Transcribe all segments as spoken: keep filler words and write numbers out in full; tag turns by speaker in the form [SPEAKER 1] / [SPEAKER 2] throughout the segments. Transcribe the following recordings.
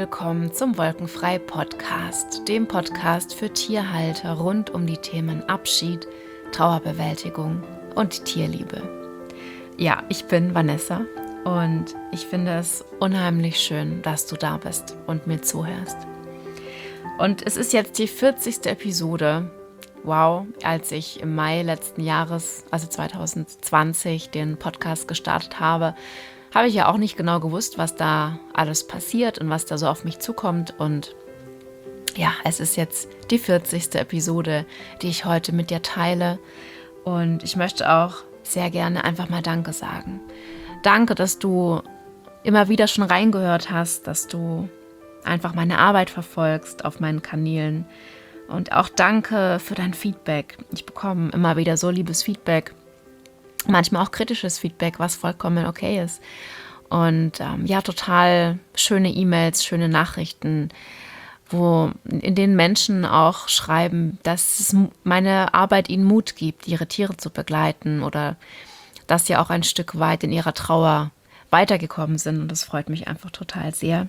[SPEAKER 1] willkommen zum Wolkenfrei Podcast, dem Podcast für Tierhalter rund um die Themen Abschied, Trauerbewältigung und Tierliebe. Ja, ich bin Vanessa und ich finde es unheimlich schön, dass du da bist und mir zuhörst. Und es ist jetzt die vierzigste Episode. Wow, als ich im Mai letzten Jahres, also zwanzig zwanzig, den Podcast gestartet habe, habe ich ja auch nicht genau gewusst, was da alles passiert und was da so auf mich zukommt. Und ja, es ist jetzt die vierzigste Episode, die ich heute mit dir teile. Und ich möchte auch sehr gerne einfach mal Danke sagen. Danke, dass du immer wieder schon reingehört hast, dass du einfach meine Arbeit verfolgst auf meinen Kanälen. Und auch danke für dein Feedback. Ich bekomme immer wieder so liebes Feedback. Manchmal auch kritisches Feedback, was vollkommen okay ist. Und ähm, ja, total schöne E-Mails, schöne Nachrichten, wo in denen Menschen auch schreiben, dass es meine Arbeit ihnen Mut gibt, ihre Tiere zu begleiten oder dass sie auch ein Stück weit in ihrer Trauer weitergekommen sind. Und das freut mich einfach total sehr.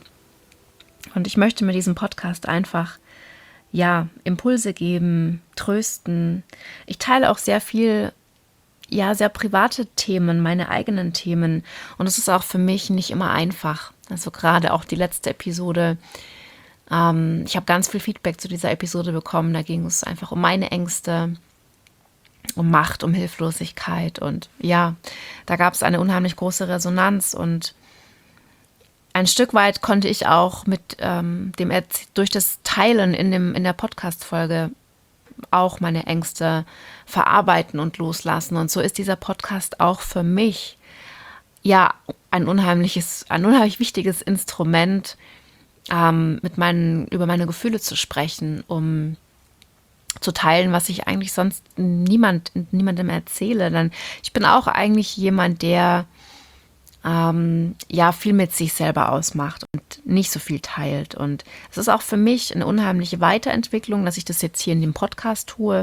[SPEAKER 1] Und ich möchte mit diesem Podcast einfach ja, Impulse geben, trösten. Ich teile auch sehr viel ja, sehr private Themen, meine eigenen Themen. Und es ist auch für mich nicht immer einfach. Also gerade auch die letzte Episode. Ähm, ich habe ganz viel Feedback zu dieser Episode bekommen. Da ging es einfach um meine Ängste, um Macht, um Hilflosigkeit. Und ja, da gab es eine unheimlich große Resonanz. Und ein Stück weit konnte ich auch mit ähm, dem Erz- durch das Teilen in, dem, in der Podcast-Folge auch meine Ängste verarbeiten und loslassen. Und so ist dieser Podcast auch für mich ja ein unheimliches, ein unheimlich wichtiges Instrument, ähm, mit meinen, über meine Gefühle zu sprechen, um zu teilen, was ich eigentlich sonst niemand, niemandem erzähle. Denn ich bin auch eigentlich jemand, der ähm, ja viel mit sich selber ausmacht und nicht so viel teilt. Und es ist auch für mich eine unheimliche Weiterentwicklung, dass ich das jetzt hier in dem Podcast tue.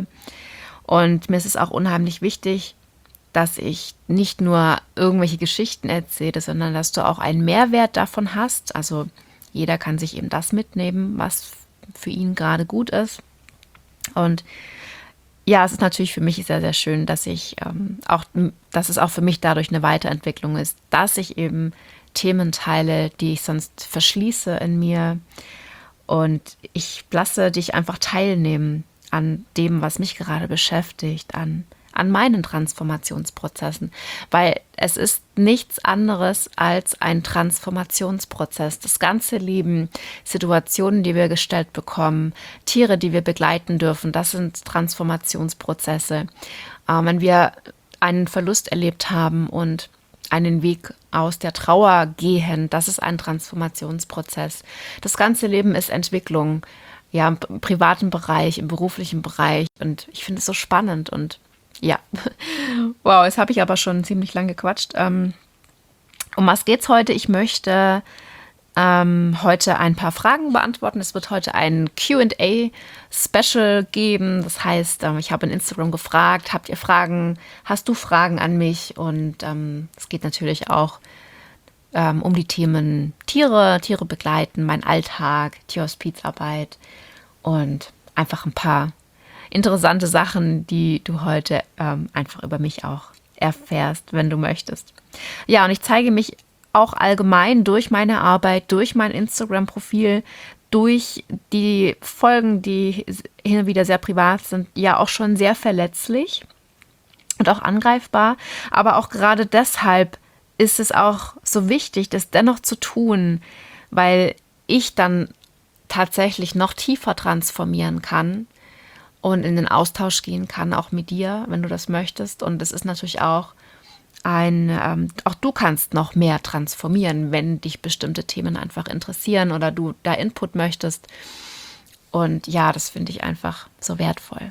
[SPEAKER 1] Und mir ist es auch unheimlich wichtig, dass ich nicht nur irgendwelche Geschichten erzähle, sondern dass du auch einen Mehrwert davon hast. Also jeder kann sich eben das mitnehmen, was für ihn gerade gut ist. Und ja, es ist natürlich für mich sehr, sehr schön, dass ich ähm, auch, dass es auch für mich dadurch eine Weiterentwicklung ist, dass ich eben Themen teile, die ich sonst verschließe in mir. Und ich lasse dich einfach teilnehmen an dem, was mich gerade beschäftigt, an, an meinen Transformationsprozessen. Weil es ist nichts anderes als ein Transformationsprozess. Das ganze Leben, Situationen, die wir gestellt bekommen, Tiere, die wir begleiten dürfen, das sind Transformationsprozesse. Äh, wenn wir einen Verlust erlebt haben und einen Weg aus der Trauer gehen, das ist ein Transformationsprozess. Das ganze Leben ist Entwicklung, ja, im privaten Bereich, im beruflichen Bereich. Und ich finde es so spannend und ja, wow, jetzt habe ich aber schon ziemlich lang gequatscht. Ähm, um was geht's heute? Ich möchte ähm, heute ein paar Fragen beantworten. Es wird heute ein Q and A-Special geben. Das heißt, ähm, ich habe in Instagram gefragt, habt ihr Fragen? Hast du Fragen an mich? Und ähm, es geht natürlich auch ähm, um die Themen Tiere, Tiere begleiten, mein Alltag, Tierhospizarbeit und einfach ein paar interessante Sachen, die du heute ähm, einfach über mich auch erfährst, wenn du möchtest. Ja, und ich zeige mich auch allgemein durch meine Arbeit, durch mein Instagram-Profil, durch die Folgen, die hin und wieder sehr privat sind, ja auch schon sehr verletzlich und auch angreifbar. Aber auch gerade deshalb ist es auch so wichtig, das dennoch zu tun, weil ich dann tatsächlich noch tiefer transformieren kann und in den Austausch gehen kann, auch mit dir, wenn du das möchtest. Und es ist natürlich auch ein, ähm, auch du kannst noch mehr transformieren, wenn dich bestimmte Themen einfach interessieren oder du da Input möchtest. Und ja, das finde ich einfach so wertvoll.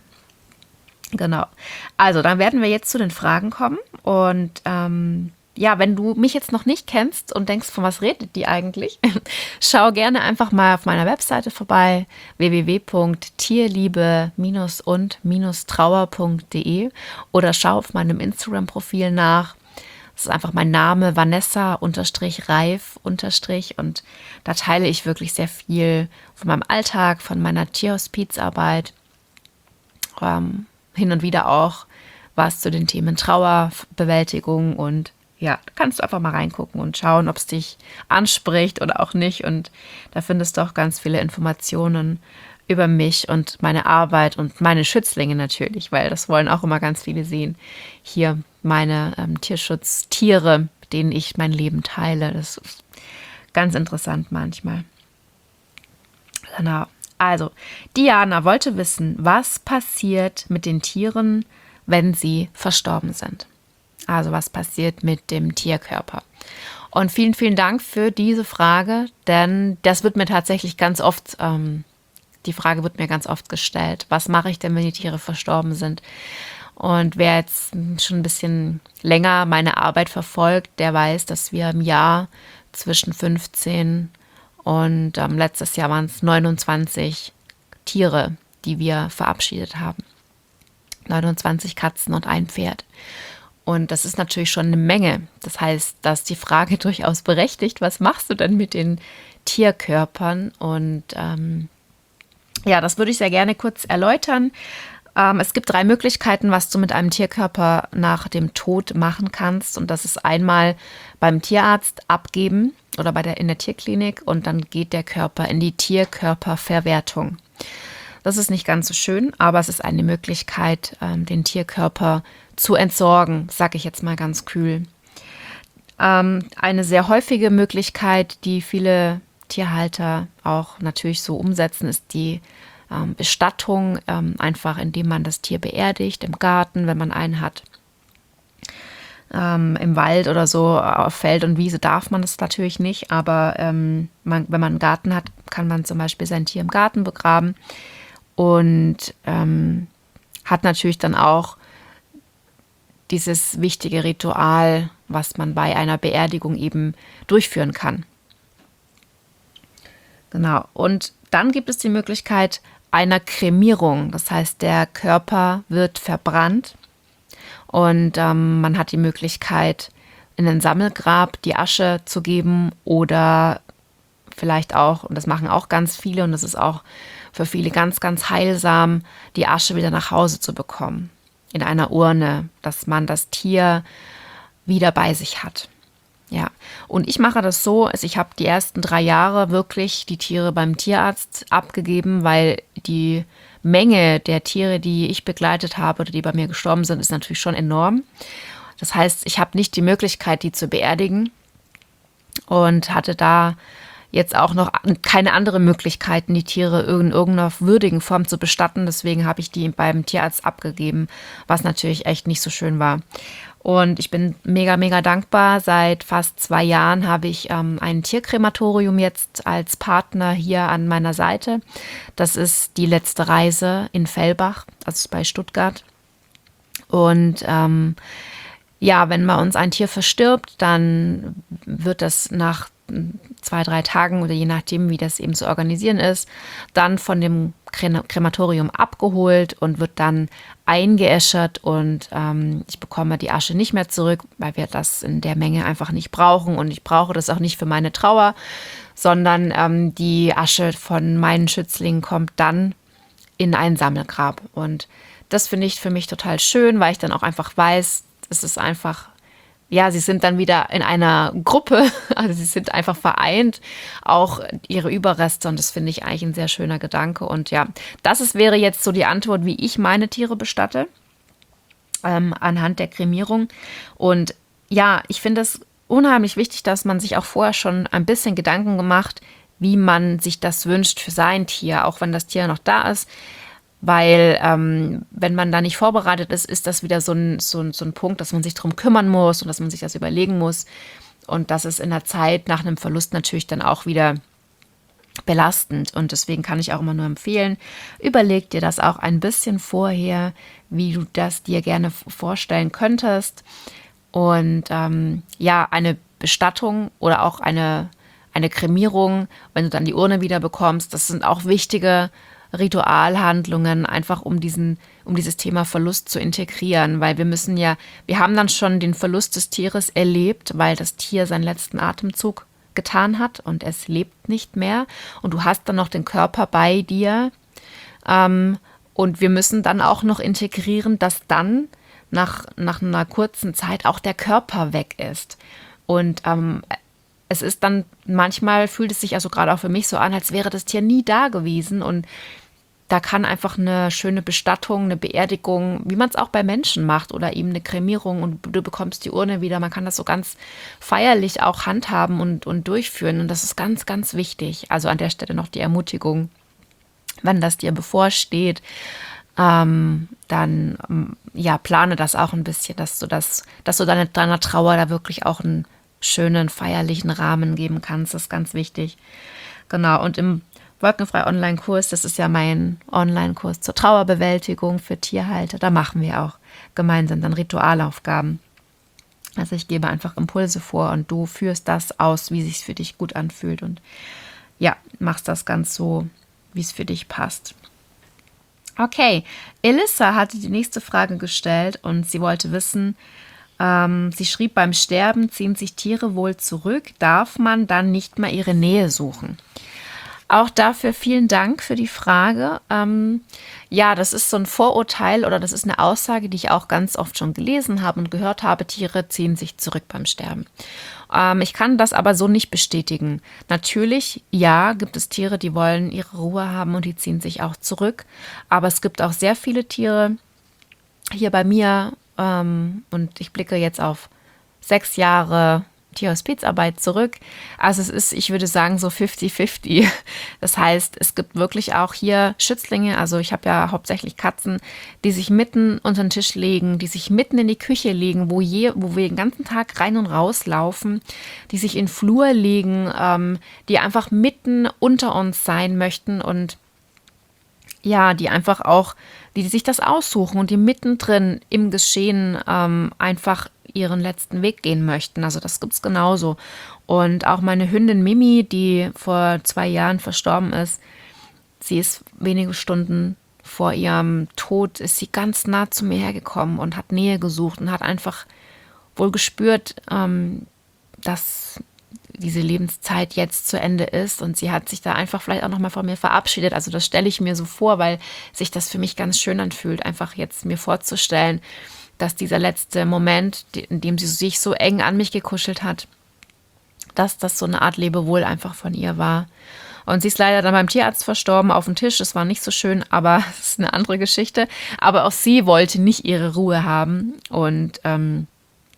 [SPEAKER 1] Genau. Also, dann werden wir jetzt zu den Fragen kommen. Und ähm, ja, wenn du mich jetzt noch nicht kennst und denkst, von was redet die eigentlich, schau gerne einfach mal auf meiner Webseite vorbei, w w w punkt tierliebe und trauer punkt de oder schau auf meinem Instagram-Profil nach. Das ist einfach mein Name, Vanessa unterstrich Reif unterstrich. Und da teile ich wirklich sehr viel von meinem Alltag, von meiner Tierhospizarbeit. Ähm, hin und wieder auch was zu den Themen Trauerbewältigung. Und ja, da kannst du einfach mal reingucken und schauen, ob es dich anspricht oder auch nicht. Und da findest du auch ganz viele Informationen über mich und meine Arbeit und meine Schützlinge natürlich, weil das wollen auch immer ganz viele sehen. Hier meine ähm, Tierschutztiere, mit denen ich mein Leben teile. Das ist ganz interessant manchmal. Genau. Also, Diana wollte wissen, was passiert mit den Tieren, wenn sie verstorben sind. Also, was passiert mit dem Tierkörper? Und vielen, vielen Dank für diese Frage, denn das wird mir tatsächlich ganz oft ähm, Die Frage wird mir ganz oft gestellt, was mache ich denn, wenn die Tiere verstorben sind? Und wer jetzt schon ein bisschen länger meine Arbeit verfolgt, der weiß, dass wir im Jahr zwischen fünfzehn und ähm, letztes Jahr waren es neunundzwanzig Tiere, die wir verabschiedet haben. neunundzwanzig Katzen und ein Pferd. Und das ist natürlich schon eine Menge. Das heißt, dass die Frage durchaus berechtigt, was machst du denn mit den Tierkörpern? Und ähm, ja, das würde ich sehr gerne kurz erläutern. Ähm, es gibt drei Möglichkeiten, was du mit einem Tierkörper nach dem Tod machen kannst. Und das ist einmal beim Tierarzt abgeben oder bei der, in der Tierklinik und dann geht der Körper in die Tierkörperverwertung. Das ist nicht ganz so schön, aber es ist eine Möglichkeit, ähm, den Tierkörper zu entsorgen, sage ich jetzt mal ganz kühl. Ähm, eine sehr häufige Möglichkeit, die viele Tierhalter auch natürlich so umsetzen, ist die ähm, Bestattung, ähm, einfach indem man das Tier beerdigt, im Garten, wenn man einen hat. Ähm, im Wald oder so, auf Feld und Wiese darf man das natürlich nicht, aber ähm, man, wenn man einen Garten hat, kann man zum Beispiel sein Tier im Garten begraben und ähm, hat natürlich dann auch dieses wichtige Ritual, was man bei einer Beerdigung eben durchführen kann. Genau. Und dann gibt es die Möglichkeit einer Kremierung. Das heißt, der Körper wird verbrannt und ähm, man hat die Möglichkeit, in ein Sammelgrab die Asche zu geben oder vielleicht auch, und das machen auch ganz viele und das ist auch für viele ganz, ganz heilsam, die Asche wieder nach Hause zu bekommen. In einer Urne, dass man das Tier wieder bei sich hat. Ja, und ich mache das so, also ich habe die ersten drei Jahre wirklich die Tiere beim Tierarzt abgegeben, weil die Menge der Tiere, die ich begleitet habe oder die bei mir gestorben sind, ist natürlich schon enorm. Das heißt, ich habe nicht die Möglichkeit, die zu beerdigen und hatte da jetzt auch noch keine andere Möglichkeiten, die Tiere in irgendeiner würdigen Form zu bestatten. Deswegen habe ich die beim Tierarzt abgegeben, was natürlich echt nicht so schön war. Und ich bin mega, mega dankbar. Seit fast zwei Jahren habe ich ähm, ein Tierkrematorium jetzt als Partner hier an meiner Seite. Das ist die letzte Reise in Fellbach, also bei Stuttgart. Und ähm, ja, wenn bei uns ein Tier verstirbt, dann wird das nach zwei, drei Tagen oder je nachdem, wie das eben zu organisieren ist, dann von dem Krematorium abgeholt und wird dann eingeäschert und ähm, ich bekomme die Asche nicht mehr zurück, weil wir das in der Menge einfach nicht brauchen und ich brauche das auch nicht für meine Trauer, sondern ähm, die Asche von meinen Schützlingen kommt dann in ein Sammelgrab und das finde ich für mich total schön, weil ich dann auch einfach weiß, es ist einfach, ja, sie sind dann wieder in einer Gruppe, also sie sind einfach vereint, auch ihre Überreste und das finde ich eigentlich ein sehr schöner Gedanke und ja, das ist, wäre jetzt so die Antwort, wie ich meine Tiere bestatte, ähm, anhand der Kremierung und ja, ich finde es unheimlich wichtig, dass man sich auch vorher schon ein bisschen Gedanken gemacht, wie man sich das wünscht für sein Tier, auch wenn das Tier noch da ist. Weil ähm, wenn man da nicht vorbereitet ist, ist das wieder so ein, so, ein, so ein Punkt, dass man sich darum kümmern muss und dass man sich das überlegen muss. Und das ist in der Zeit nach einem Verlust natürlich dann auch wieder belastend. Und deswegen kann ich auch immer nur empfehlen, überleg dir das auch ein bisschen vorher, wie du das dir gerne vorstellen könntest. Und ähm, ja, eine Bestattung oder auch eine, eine Kremierung, wenn du dann die Urne wieder bekommst, das sind auch wichtige Ritualhandlungen, einfach um diesen, um dieses Thema Verlust zu integrieren, weil wir müssen ja, wir haben dann schon den Verlust des Tieres erlebt, weil das Tier seinen letzten Atemzug getan hat und es lebt nicht mehr und du hast dann noch den Körper bei dir, ähm, und wir müssen dann auch noch integrieren, dass dann nach, nach einer kurzen Zeit auch der Körper weg ist. Und ähm, es ist dann, manchmal fühlt es sich also gerade auch für mich so an, als wäre das Tier nie da gewesen. Und da kann einfach eine schöne Bestattung, eine Beerdigung, wie man es auch bei Menschen macht oder eben eine Kremierung und du bekommst die Urne wieder. Man kann das so ganz feierlich auch handhaben und, und durchführen. Und das ist ganz, ganz wichtig. Also an der Stelle noch die Ermutigung, wenn das dir bevorsteht, ähm, dann ähm, ja, plane das auch ein bisschen, dass du das, dass du deine, deiner Trauer da wirklich auch einen schönen, feierlichen Rahmen geben kannst. Das ist ganz wichtig. Genau, und im Wolkenfrei Online-Kurs, das ist ja mein Online-Kurs zur Trauerbewältigung für Tierhalter, da machen wir auch gemeinsam dann Ritualaufgaben. Also ich gebe einfach Impulse vor und du führst das aus, wie es sich für dich gut anfühlt und ja, machst das ganz so, wie es für dich passt. Okay, Elissa hatte die nächste Frage gestellt und sie wollte wissen, ähm, sie schrieb, beim Sterben ziehen sich Tiere wohl zurück, darf man dann nicht mehr ihre Nähe suchen? Auch dafür vielen Dank für die Frage. Ähm, ja, das ist so ein Vorurteil oder das ist eine Aussage, die ich auch ganz oft schon gelesen habe und gehört habe, Tiere ziehen sich zurück beim Sterben. Ähm, ich kann das aber so nicht bestätigen. Natürlich, ja, gibt es Tiere, die wollen ihre Ruhe haben und die ziehen sich auch zurück. Aber es gibt auch sehr viele Tiere hier bei mir ähm, und ich blicke jetzt auf sechs Jahre Tierhospizarbeit zurück. Also es ist, ich würde sagen, so fifty fifty. Das heißt, es gibt wirklich auch hier Schützlinge, also ich habe ja hauptsächlich Katzen, die sich mitten unter den Tisch legen, die sich mitten in die Küche legen, wo, je, wo wir den ganzen Tag rein und raus laufen, die sich in den Flur legen, ähm, die einfach mitten unter uns sein möchten und ja, die einfach auch, die sich das aussuchen und die mittendrin im Geschehen ähm, einfach ihren letzten Weg gehen möchten. Also das gibt's genauso. Und auch meine Hündin Mimi, die vor zwei Jahren verstorben ist, sie ist wenige Stunden vor ihrem Tod, ist sie ganz nah zu mir hergekommen und hat Nähe gesucht und hat einfach wohl gespürt, ähm, dass diese Lebenszeit jetzt zu Ende ist und sie hat sich da einfach vielleicht auch nochmal von mir verabschiedet. Also das stelle ich mir so vor, weil sich das für mich ganz schön anfühlt, einfach jetzt mir vorzustellen, dass dieser letzte Moment, in dem sie sich so eng an mich gekuschelt hat, dass das so eine Art Lebewohl einfach von ihr war. Und sie ist leider dann beim Tierarzt verstorben auf dem Tisch. Das war nicht so schön, aber es ist eine andere Geschichte. Aber auch sie wollte nicht ihre Ruhe haben. Und ähm,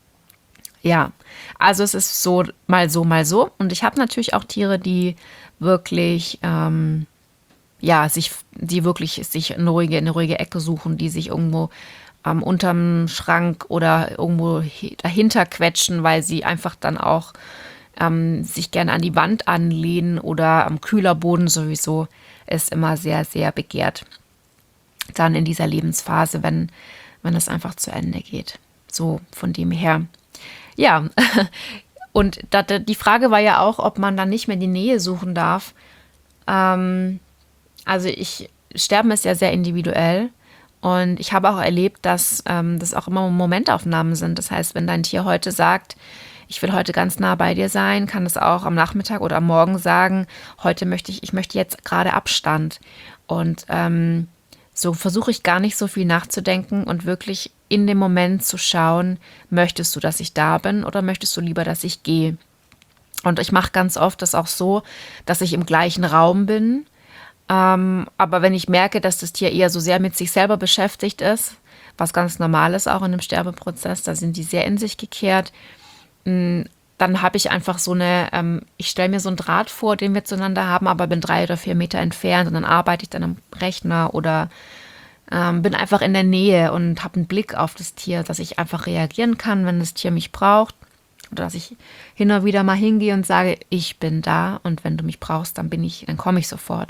[SPEAKER 1] ja, also es ist so mal so, mal so. Und ich habe natürlich auch Tiere, die wirklich, ähm, ja, sich, die wirklich sich eine ruhige, eine ruhige Ecke suchen, die sich irgendwo ähm, unterm Schrank oder irgendwo dahinter quetschen, weil sie einfach dann auch ähm, sich gerne an die Wand anlehnen oder am Kühlerboden sowieso ist immer sehr, sehr begehrt. Dann in dieser Lebensphase, wenn, wenn es einfach zu Ende geht. So von dem her. Ja, und die Frage war ja auch, ob man dann nicht mehr die Nähe suchen darf. Ähm, also ich, Sterben ist ja sehr individuell und ich habe auch erlebt, dass ähm, das auch immer Momentaufnahmen sind. Das heißt, wenn dein Tier heute sagt, ich will heute ganz nah bei dir sein, kann es auch am Nachmittag oder am Morgen sagen, heute möchte ich, ich möchte jetzt gerade Abstand. Und ähm, so versuche ich gar nicht so viel nachzudenken und wirklich in dem Moment zu schauen, möchtest du, dass ich da bin oder möchtest du lieber, dass ich gehe? Und ich mache ganz oft das auch so, dass ich im gleichen Raum bin. Ähm, aber wenn ich merke, dass das Tier eher so sehr mit sich selber beschäftigt ist, was ganz normal ist auch in einem Sterbeprozess, da sind die sehr in sich gekehrt, mh, dann habe ich einfach so eine, ähm, ich stelle mir so einen Draht vor, den wir zueinander haben, aber bin drei oder vier Meter entfernt und dann arbeite ich dann am Rechner oder ähm, bin einfach in der Nähe und habe einen Blick auf das Tier, dass ich einfach reagieren kann, wenn das Tier mich braucht oder dass ich hin und wieder mal hingehe und sage, ich bin da und wenn du mich brauchst, dann bin ich, dann komme ich sofort.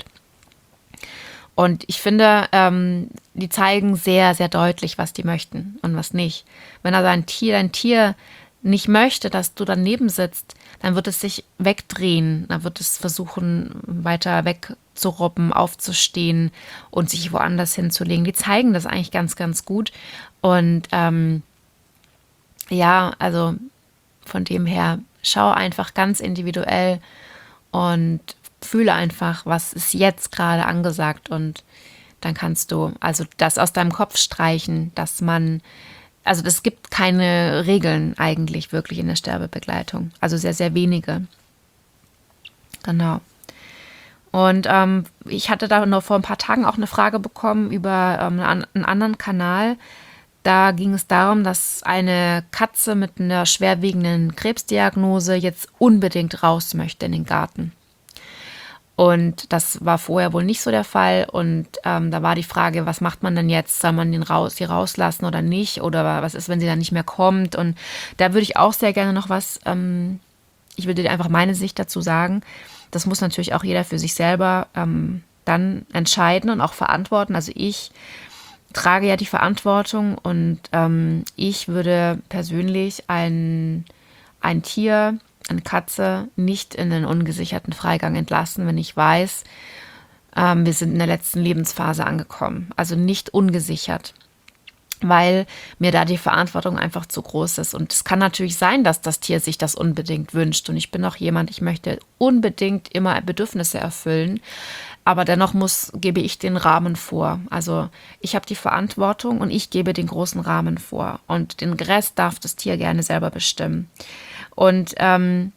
[SPEAKER 1] Und ich finde, ähm, die zeigen sehr, sehr deutlich, was die möchten und was nicht. Wenn also ein Tier, ein Tier nicht möchte, dass du daneben sitzt, dann wird es sich wegdrehen, dann wird es versuchen, weiter wegzurobben, aufzustehen und sich woanders hinzulegen. Die zeigen das eigentlich ganz, ganz gut. Und ähm, ja, also von dem her, schau einfach ganz individuell und fühle einfach, was ist jetzt gerade angesagt, und dann kannst du also das aus deinem Kopf streichen, dass man, also es gibt keine Regeln eigentlich wirklich in der Sterbebegleitung, also sehr, sehr wenige. Genau. Und ähm, ich hatte da noch vor ein paar Tagen auch eine Frage bekommen über ähm, einen anderen Kanal. Da ging es darum, dass eine Katze mit einer schwerwiegenden Krebsdiagnose jetzt unbedingt raus möchte in den Garten. Und das war vorher wohl nicht so der Fall. Und ähm, da war die Frage, was macht man denn jetzt? Soll man den raus, sie rauslassen oder nicht? Oder was ist, wenn sie dann nicht mehr kommt? Und da würde ich auch sehr gerne noch was, ähm, ich würde dir einfach meine Sicht dazu sagen. Das muss natürlich auch jeder für sich selber ähm, dann entscheiden und auch verantworten. Also ich trage ja die Verantwortung, und ähm, ich würde persönlich ein, ein Tier, eine Katze, nicht in den ungesicherten Freigang entlassen, wenn ich weiß, ähm, wir sind in der letzten Lebensphase angekommen. Also nicht ungesichert, weil mir da die Verantwortung einfach zu groß ist. Und es kann natürlich sein, dass das Tier sich das unbedingt wünscht. Und ich bin auch jemand, ich möchte unbedingt immer Bedürfnisse erfüllen. Aber dennoch muss, gebe ich den Rahmen vor. Also ich habe die Verantwortung und ich gebe den großen Rahmen vor. Und den Rest darf das Tier gerne selber bestimmen. Und ähm,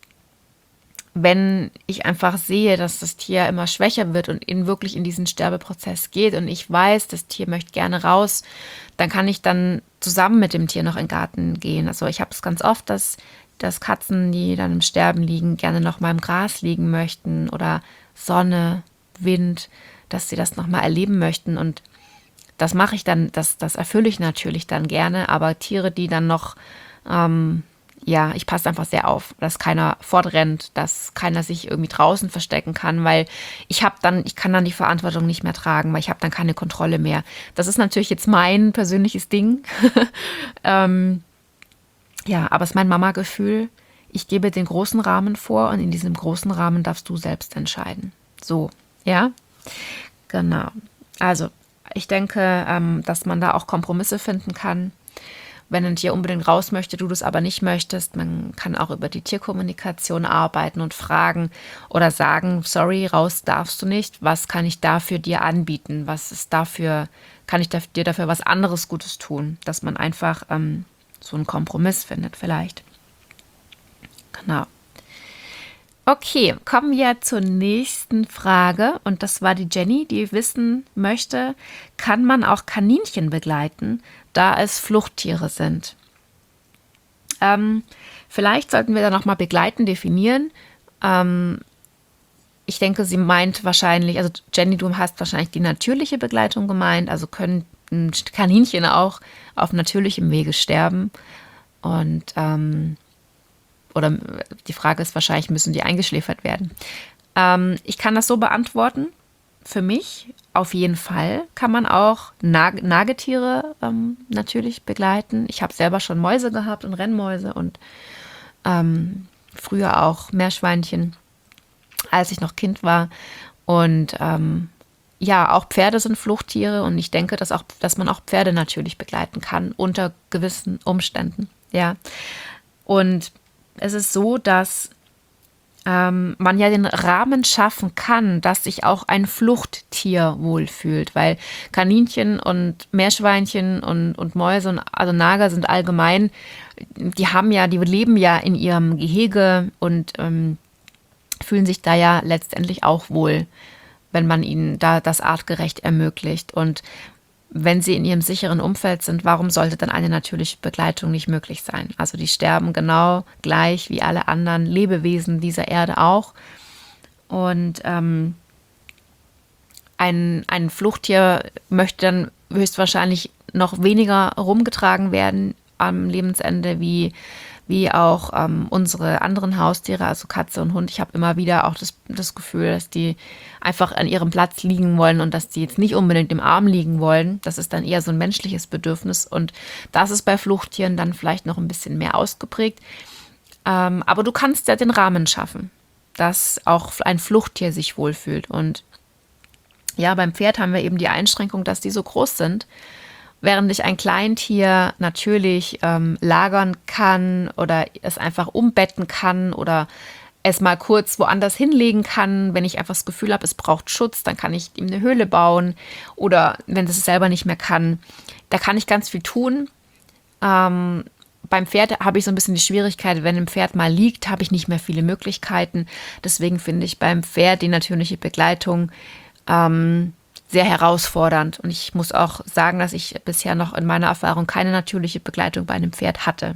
[SPEAKER 1] wenn ich einfach sehe, dass das Tier immer schwächer wird und in wirklich in diesen Sterbeprozess geht und ich weiß, das Tier möchte gerne raus, dann kann ich dann zusammen mit dem Tier noch in den Garten gehen. Also ich habe es ganz oft, dass, dass Katzen, die dann im Sterben liegen, gerne noch mal im Gras liegen möchten oder Sonne, Wind, dass sie das noch mal erleben möchten. Und das mache ich dann, das, das erfülle ich natürlich dann gerne. Aber Tiere, die dann noch ähm, ja, ich passe einfach sehr auf, dass keiner fortrennt, dass keiner sich irgendwie draußen verstecken kann, weil ich habe dann, ich kann dann die Verantwortung nicht mehr tragen, weil ich habe dann keine Kontrolle mehr. Das ist natürlich jetzt mein persönliches Ding. ähm, ja, aber es ist mein Mama-Gefühl. Ich gebe den großen Rahmen vor und in diesem großen Rahmen darfst du selbst entscheiden. So, ja, genau. Also, ich denke, ähm, dass man da auch Kompromisse finden kann. Wenn ein Tier unbedingt raus möchte, du das aber nicht möchtest, man kann auch über die Tierkommunikation arbeiten und fragen oder sagen, sorry, raus darfst du nicht, was kann ich dafür dir anbieten, was ist dafür, kann ich dir dafür was anderes Gutes tun, dass man einfach ähm, so einen Kompromiss findet vielleicht. Genau. Okay, kommen wir zur nächsten Frage, und das war die Jenny, die wissen möchte, kann man auch Kaninchen begleiten, da es Fluchttiere sind? Ähm, vielleicht sollten wir da nochmal begleiten definieren. Ähm, ich denke, sie meint wahrscheinlich, also Jenny, du hast wahrscheinlich die natürliche Begleitung gemeint, also können Kaninchen auch auf natürlichem Wege sterben. Und ähm, oder die Frage ist wahrscheinlich, müssen die eingeschläfert werden? Ähm, ich kann das so beantworten. Für mich auf jeden Fall kann man auch Nag- Nagetiere ähm, natürlich begleiten. Ich habe selber schon Mäuse gehabt und Rennmäuse und ähm, früher auch Meerschweinchen, als ich noch Kind war. Und ähm, ja, auch Pferde sind Fluchttiere, und ich denke, dass, auch, dass man auch Pferde natürlich begleiten kann unter gewissen Umständen. Ja, und es ist so, dass ähm, man ja den Rahmen schaffen kann, dass sich auch ein Fluchttier wohlfühlt, weil Kaninchen und Meerschweinchen und, und Mäuse und also Nager sind allgemein, die haben ja, die leben ja in ihrem Gehege und ähm, fühlen sich da ja letztendlich auch wohl, wenn man ihnen da das artgerecht ermöglicht. Und wenn sie in ihrem sicheren Umfeld sind, warum sollte dann eine natürliche Begleitung nicht möglich sein? Also die sterben genau gleich wie alle anderen Lebewesen dieser Erde auch. Und ähm, ein, ein Fluchttier möchte dann höchstwahrscheinlich noch weniger rumgetragen werden am Lebensende wie wie auch ähm, unsere anderen Haustiere, also Katze und Hund. Ich habe immer wieder auch das, das Gefühl, dass die einfach an ihrem Platz liegen wollen und dass die jetzt nicht unbedingt im Arm liegen wollen. Das ist dann eher so ein menschliches Bedürfnis und das ist bei Fluchttieren dann vielleicht noch ein bisschen mehr ausgeprägt. Ähm, aber du kannst ja den Rahmen schaffen, dass auch ein Fluchttier sich wohlfühlt. Und ja, beim Pferd haben wir eben die Einschränkung, dass die so groß sind, während ich ein Kleintier natürlich ähm, lagern kann oder es einfach umbetten kann oder es mal kurz woanders hinlegen kann. Wenn ich einfach das Gefühl habe, es braucht Schutz, dann kann ich ihm eine Höhle bauen oder wenn es selber nicht mehr kann, da kann ich ganz viel tun. Ähm, beim Pferd habe ich so ein bisschen die Schwierigkeit, wenn ein Pferd mal liegt, habe ich nicht mehr viele Möglichkeiten. Deswegen finde ich beim Pferd die natürliche Begleitung ähm, sehr herausfordernd. Und ich muss auch sagen, dass ich bisher noch in meiner Erfahrung keine natürliche Begleitung bei einem Pferd hatte.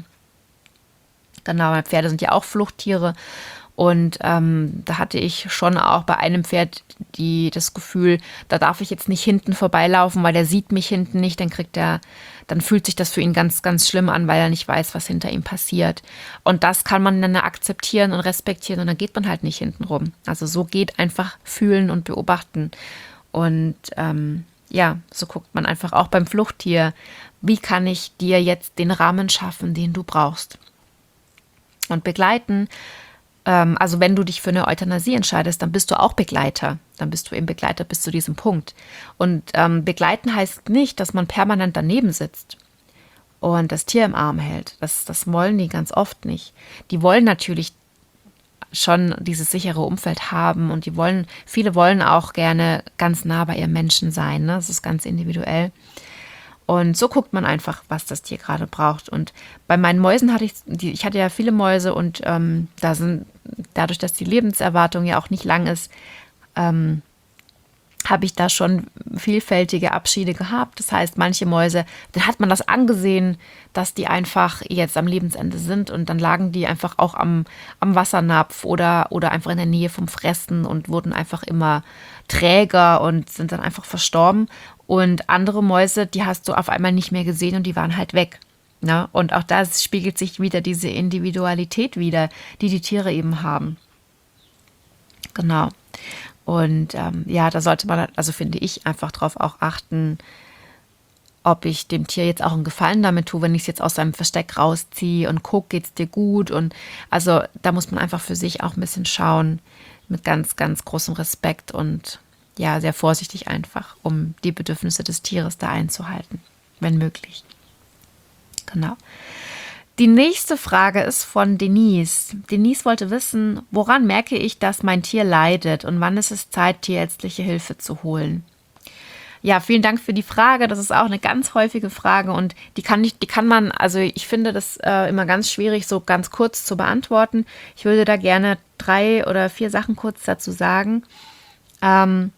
[SPEAKER 1] Genau, weil Pferde sind ja auch Fluchttiere. Und ähm, da hatte ich schon auch bei einem Pferd die, das Gefühl, da darf ich jetzt nicht hinten vorbeilaufen, weil der sieht mich hinten nicht. Dann kriegt er, dann fühlt sich das für ihn ganz, ganz schlimm an, weil er nicht weiß, was hinter ihm passiert. Und das kann man dann akzeptieren und respektieren und dann geht man halt nicht hinten rum. Also so geht einfach fühlen und beobachten. Und ähm, ja, so guckt man einfach auch beim Fluchttier, wie kann ich dir jetzt den Rahmen schaffen, den du brauchst. Und begleiten, ähm, also wenn du dich für eine Euthanasie entscheidest, dann bist du auch Begleiter. Dann bist du eben Begleiter bis zu diesem Punkt. Und ähm, begleiten heißt nicht, dass man permanent daneben sitzt und das Tier im Arm hält. Das, das wollen die ganz oft nicht. Die wollen natürlich schon dieses sichere Umfeld haben und die wollen, viele wollen auch gerne ganz nah bei ihrem Menschen sein, ne? Das ist ganz individuell. Und so guckt man einfach, was das Tier gerade braucht. Und bei meinen Mäusen hatte ich, die, ich hatte ja viele Mäuse und ähm, da sind, dadurch, dass die Lebenserwartung ja auch nicht lang ist, ähm, habe ich da schon vielfältige Abschiede gehabt. Das heißt, manche Mäuse, dann hat man das angesehen, dass die einfach jetzt am Lebensende sind und dann lagen die einfach auch am, am Wassernapf oder, oder einfach in der Nähe vom Fressen und wurden einfach immer träger und sind dann einfach verstorben. Und andere Mäuse, die hast du auf einmal nicht mehr gesehen und die waren halt weg. Ja? Und auch da spiegelt sich wieder diese Individualität wider, die die Tiere eben haben. Genau. Und ähm, ja, da sollte man, also finde ich, einfach drauf auch achten, ob ich dem Tier jetzt auch einen Gefallen damit tue, wenn ich es jetzt aus seinem Versteck rausziehe und gucke, geht's dir gut? Und also da muss man einfach für sich auch ein bisschen schauen, mit ganz, ganz großem Respekt und ja, sehr vorsichtig einfach, um die Bedürfnisse des Tieres da einzuhalten, wenn möglich. Genau. Die nächste Frage ist von Denise. Denise wollte wissen, woran merke ich, dass mein Tier leidet und wann ist es Zeit, tierärztliche Hilfe zu holen? Ja, vielen Dank für die Frage. Das ist auch eine ganz häufige Frage und die kann ich, die kann man, also ich finde das äh, immer ganz schwierig, so ganz kurz zu beantworten. Ich würde da gerne drei oder vier Sachen kurz dazu sagen. Ähm,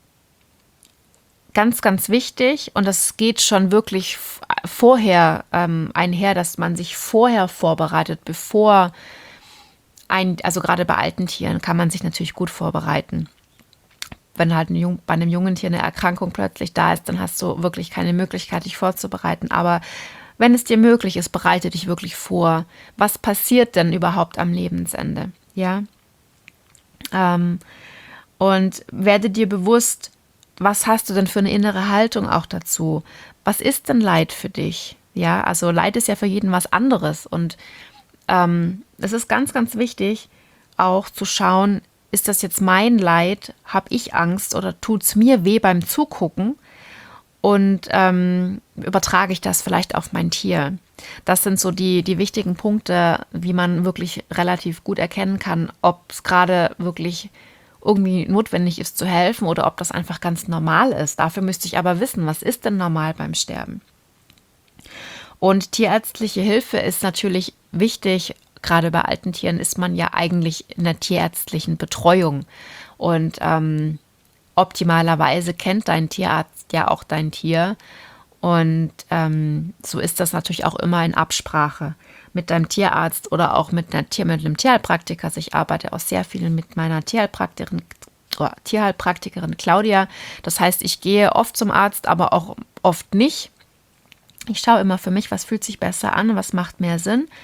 [SPEAKER 1] Ganz, ganz wichtig und das geht schon wirklich vorher ähm, einher, dass man sich vorher vorbereitet, bevor ein, also gerade bei alten Tieren kann man sich natürlich gut vorbereiten. Wenn halt ein Jung, bei einem jungen Tier eine Erkrankung plötzlich da ist, dann hast du wirklich keine Möglichkeit, dich vorzubereiten. Aber wenn es dir möglich ist, bereite dich wirklich vor. Was passiert denn überhaupt am Lebensende? Ja. Ähm, und werde dir bewusst, was hast du denn für eine innere Haltung auch dazu? Was ist denn Leid für dich? Ja, also Leid ist ja für jeden was anderes. Und ähm, es ist ganz, ganz wichtig, auch zu schauen, ist das jetzt mein Leid? Habe ich Angst oder tut es mir weh beim Zugucken? Und ähm, übertrage ich das vielleicht auf mein Tier? Das sind so die, die wichtigen Punkte, wie man wirklich relativ gut erkennen kann, ob es gerade wirklich irgendwie notwendig ist zu helfen oder ob das einfach ganz normal ist. Dafür müsste ich aber wissen, was ist denn normal beim Sterben? Und tierärztliche Hilfe ist natürlich wichtig. Gerade bei alten Tieren ist man ja eigentlich in der tierärztlichen Betreuung. Und ähm, optimalerweise kennt dein Tierarzt ja auch dein Tier. Und ähm, so ist das natürlich auch immer in Absprache mit deinem Tierarzt oder auch mit, einer Tier, mit einem Tierheilpraktiker. Also ich arbeite auch sehr viel mit meiner Tierheilpraktikerin, oh, Tierheilpraktikerin Claudia. Das heißt, ich gehe oft zum Arzt, aber auch oft nicht. Ich schaue immer für mich, was fühlt sich besser an, was macht mehr Sinn.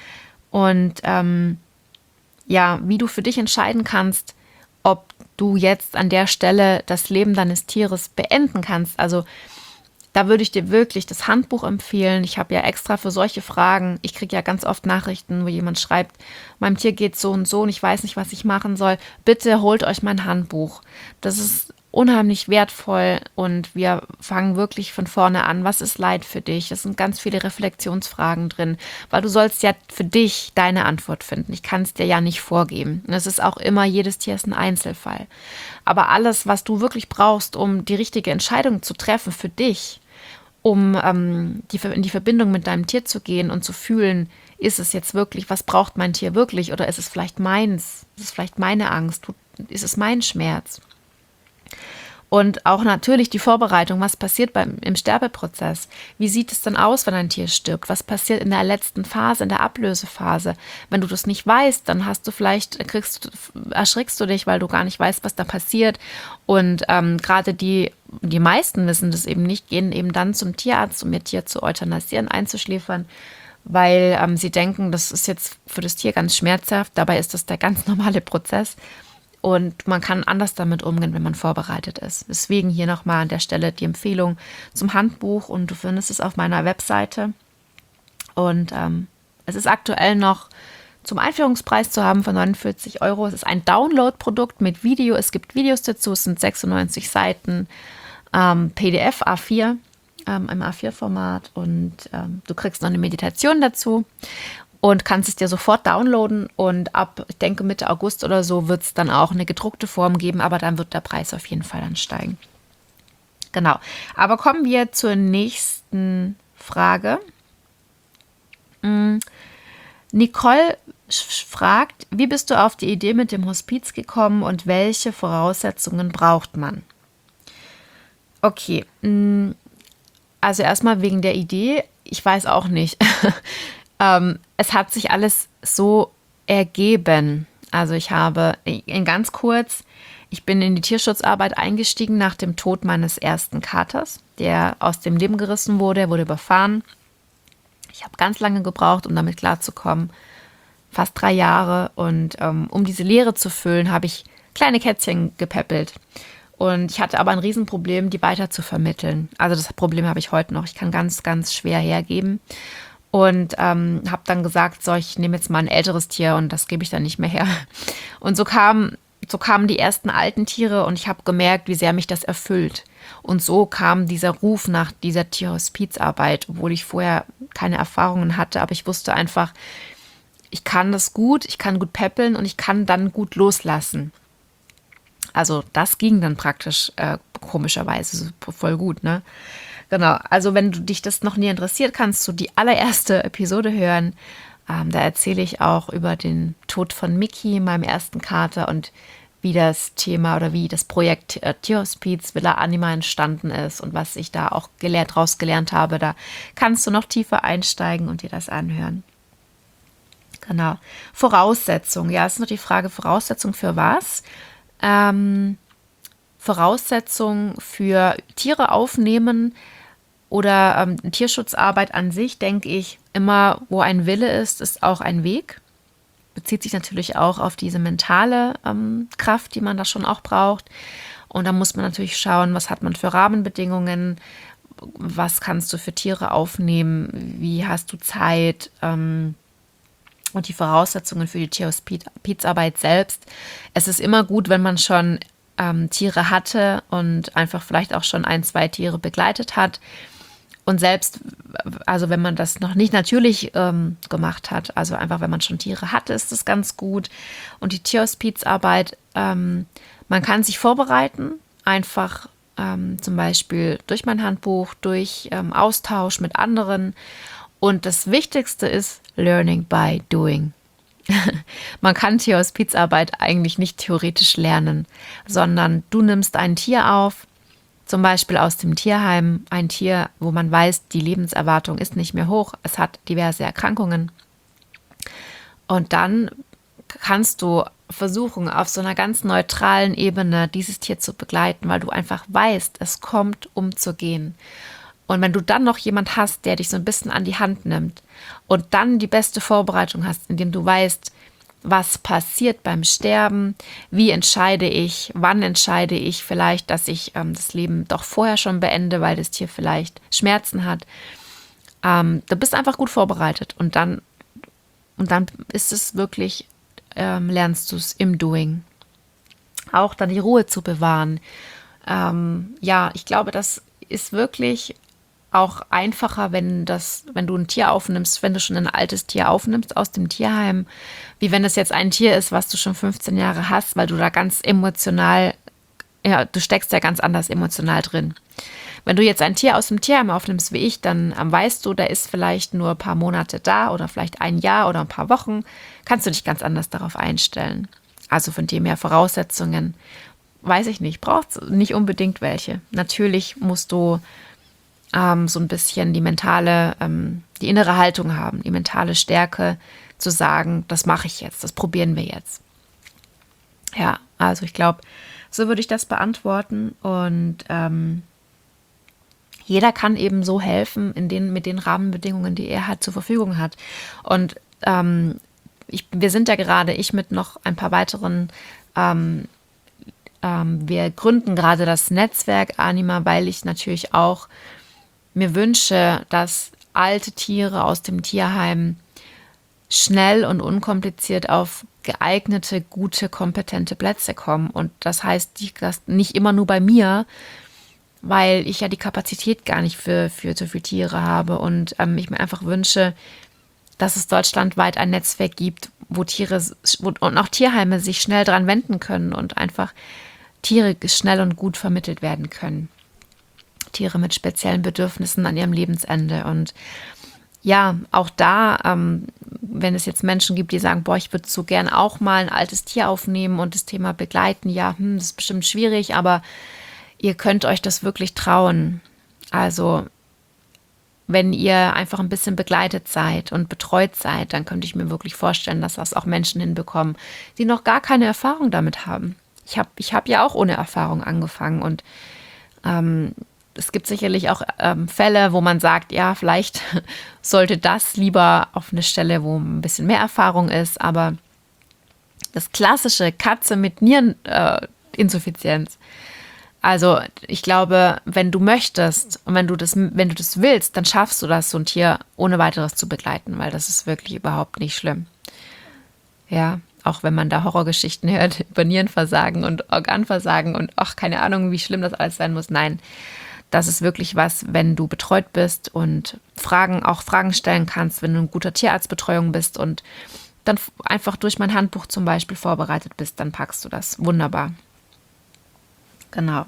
[SPEAKER 1] Und ähm, ja, wie du für dich entscheiden kannst, ob du jetzt an der Stelle das Leben deines Tieres beenden kannst. Also da würde ich dir wirklich das Handbuch empfehlen. Ich habe ja extra für solche Fragen, ich kriege ja ganz oft Nachrichten, wo jemand schreibt, meinem Tier geht so und so und ich weiß nicht, was ich machen soll. Bitte holt euch mein Handbuch. Das ist unheimlich wertvoll und wir fangen wirklich von vorne an. Was ist Leid für dich? Es sind ganz viele Reflexionsfragen drin, weil du sollst ja für dich deine Antwort finden. Ich kann es dir ja nicht vorgeben. Es ist auch immer, jedes Tier ist ein Einzelfall. Aber alles, was du wirklich brauchst, um die richtige Entscheidung zu treffen für dich, um ähm, die, in die Verbindung mit deinem Tier zu gehen und zu fühlen, ist es jetzt wirklich, was braucht mein Tier wirklich oder ist es vielleicht meins? Ist es vielleicht meine Angst? Ist es mein Schmerz? Und auch natürlich die Vorbereitung, was passiert beim, im Sterbeprozess. Wie sieht es dann aus, wenn ein Tier stirbt? Was passiert in der letzten Phase, in der Ablösephase? Wenn du das nicht weißt, dann hast du vielleicht, kriegst, erschrickst du dich, weil du gar nicht weißt, was da passiert. Und ähm, gerade die, die meisten wissen das eben nicht, gehen eben dann zum Tierarzt, um ihr Tier zu euthanasieren, einzuschläfern, weil ähm, sie denken, das ist jetzt für das Tier ganz schmerzhaft. Dabei ist das der ganz normale Prozess. Und man kann anders damit umgehen, wenn man vorbereitet ist. Deswegen hier nochmal an der Stelle die Empfehlung zum Handbuch und du findest es auf meiner Webseite. Und ähm, es ist aktuell noch zum Einführungspreis zu haben von neunundvierzig Euro. Es ist ein Download-Produkt mit Video. Es gibt Videos dazu, es sind sechsundneunzig Seiten, ähm, P D F A vier, ähm, im A vier Format und ähm, du kriegst noch eine Meditation dazu. Und kannst es dir sofort downloaden und ab, ich denke Mitte August oder so, wird es dann auch eine gedruckte Form geben, aber dann wird der Preis auf jeden Fall ansteigen. Genau, aber kommen wir zur nächsten Frage. Nicole fragt, wie bist du auf die Idee mit dem Hospiz gekommen und welche Voraussetzungen braucht man? Okay, also erstmal wegen der Idee, ich weiß auch nicht. Ähm, es hat sich alles so ergeben. Also ich habe in ganz kurz, ich bin in die Tierschutzarbeit eingestiegen nach dem Tod meines ersten Katers, der aus dem Leben gerissen wurde, er wurde überfahren. Ich habe ganz lange gebraucht, um damit klarzukommen, fast drei Jahre. Und ähm, um diese Leere zu füllen, habe ich kleine Kätzchen gepäppelt. Und ich hatte aber ein Riesenproblem, die weiter zu vermitteln. Also das Problem habe ich heute noch. Ich kann ganz, ganz schwer hergeben. Und ähm, habe dann gesagt, so, ich nehme jetzt mal ein älteres Tier und das gebe ich dann nicht mehr her. Und so, kam, so kamen die ersten alten Tiere und ich habe gemerkt, wie sehr mich das erfüllt. Und so kam dieser Ruf nach dieser Tierhospizarbeit, obwohl ich vorher keine Erfahrungen hatte. Aber ich wusste einfach, ich kann das gut, ich kann gut päppeln und ich kann dann gut loslassen. Also das ging dann praktisch äh, komischerweise voll gut, ne? Genau, also wenn du dich das noch nie interessiert, kannst du die allererste Episode hören. Ähm, da erzähle ich auch über den Tod von Mickey, meinem ersten Kater und wie das Thema oder wie das Projekt äh, Tierhospiz Villa Anima entstanden ist und was ich da auch gelehrt, draus gelernt habe. Da kannst du noch tiefer einsteigen und dir das anhören. Genau. Voraussetzung. Ja, es ist nur die Frage, Voraussetzung für was? Ähm, Voraussetzung für Tiere aufnehmen oder ähm, Tierschutzarbeit an sich, denke ich, immer, wo ein Wille ist, ist auch ein Weg. Bezieht sich natürlich auch auf diese mentale ähm, Kraft, die man da schon auch braucht. Und da muss man natürlich schauen, was hat man für Rahmenbedingungen, was kannst du für Tiere aufnehmen, wie hast du Zeit, ähm, und die Voraussetzungen für die Tierhospizarbeit selbst. Es ist immer gut, wenn man schon ähm, Tiere hatte und einfach vielleicht auch schon ein, zwei Tiere begleitet hat. Und selbst, also wenn man das noch nicht natürlich ähm, gemacht hat, also einfach wenn man schon Tiere hatte, ist das ganz gut. Und die Tierhospizarbeit, ähm, man kann sich vorbereiten, einfach ähm, zum Beispiel durch mein Handbuch, durch ähm, Austausch mit anderen. Und das Wichtigste ist Learning by Doing. Man kann Tierhospizarbeit eigentlich nicht theoretisch lernen, sondern du nimmst ein Tier auf, zum Beispiel aus dem Tierheim, ein Tier, wo man weiß, die Lebenserwartung ist nicht mehr hoch, es hat diverse Erkrankungen. Und dann kannst du versuchen, auf so einer ganz neutralen Ebene dieses Tier zu begleiten, weil du einfach weißt, es kommt, um zu gehen. Und wenn du dann noch jemand hast, der dich so ein bisschen an die Hand nimmt und dann die beste Vorbereitung hast, indem du weißt, was passiert beim Sterben, wie entscheide ich, wann entscheide ich vielleicht, dass ich ähm, das Leben doch vorher schon beende, weil das Tier vielleicht Schmerzen hat. Ähm, du bist einfach gut vorbereitet und dann, und dann ist es wirklich, ähm, lernst du es im Doing. Auch dann die Ruhe zu bewahren. Ähm, ja, ich glaube, das ist wirklich auch einfacher, wenn das, wenn du ein Tier aufnimmst, wenn du schon ein altes Tier aufnimmst aus dem Tierheim, wie wenn es jetzt ein Tier ist, was du schon fünfzehn Jahre hast, weil du da ganz emotional, ja, du steckst ja ganz anders emotional drin. Wenn du jetzt ein Tier aus dem Tierheim aufnimmst, wie ich, dann ähm, weißt du, der ist vielleicht nur ein paar Monate da oder vielleicht ein Jahr oder ein paar Wochen, kannst du dich ganz anders darauf einstellen. Also von dem her Voraussetzungen, weiß ich nicht, brauchst nicht unbedingt welche. Natürlich musst du ähm, so ein bisschen die mentale, ähm, die innere Haltung haben, die mentale Stärke zu sagen, das mache ich jetzt, das probieren wir jetzt. Ja, also ich glaube, so würde ich das beantworten und ähm, jeder kann eben so helfen in den, mit den Rahmenbedingungen, die er halt zur Verfügung hat. Und ähm, ich, wir sind ja gerade, ich mit noch ein paar weiteren, ähm, ähm, wir gründen gerade das Netzwerk Anima, weil ich natürlich auch mir wünsche, dass alte Tiere aus dem Tierheim schnell und unkompliziert auf geeignete, gute, kompetente Plätze kommen. Und das heißt, die, das nicht immer nur bei mir, weil ich ja die Kapazität gar nicht für, für so viele Tiere habe und ähm, ich mir einfach wünsche, dass es deutschlandweit ein Netzwerk gibt, wo Tiere wo, und auch Tierheime sich schnell dran wenden können und einfach Tiere schnell und gut vermittelt werden können. Tiere mit speziellen Bedürfnissen an ihrem Lebensende. Und ja, auch da, ähm, wenn es jetzt Menschen gibt, die sagen, boah, ich würde so gern auch mal ein altes Tier aufnehmen und das Thema begleiten, ja, hm, das ist bestimmt schwierig, aber ihr könnt euch das wirklich trauen. Also wenn ihr einfach ein bisschen begleitet seid und betreut seid, dann könnte ich mir wirklich vorstellen, dass das auch Menschen hinbekommen, die noch gar keine Erfahrung damit haben. Ich habe ich hab ja auch ohne Erfahrung angefangen und ähm, es gibt sicherlich auch ähm, Fälle, wo man sagt, ja, vielleicht sollte das lieber auf eine Stelle, wo ein bisschen mehr Erfahrung ist, aber das klassische Katze mit Niereninsuffizienz, äh, also ich glaube, wenn du möchtest und wenn du das, wenn du das willst, dann schaffst du das, so ein Tier ohne weiteres zu begleiten, weil das ist wirklich überhaupt nicht schlimm. Ja, auch wenn man da Horrorgeschichten hört über Nierenversagen und Organversagen und ach, keine Ahnung, wie schlimm das alles sein muss. Nein, das ist wirklich was, wenn du betreut bist und Fragen, auch Fragen stellen kannst, wenn du ein guter Tierarztbetreuung bist und dann einfach durch mein Handbuch zum Beispiel vorbereitet bist, dann packst du das. Wunderbar. Genau.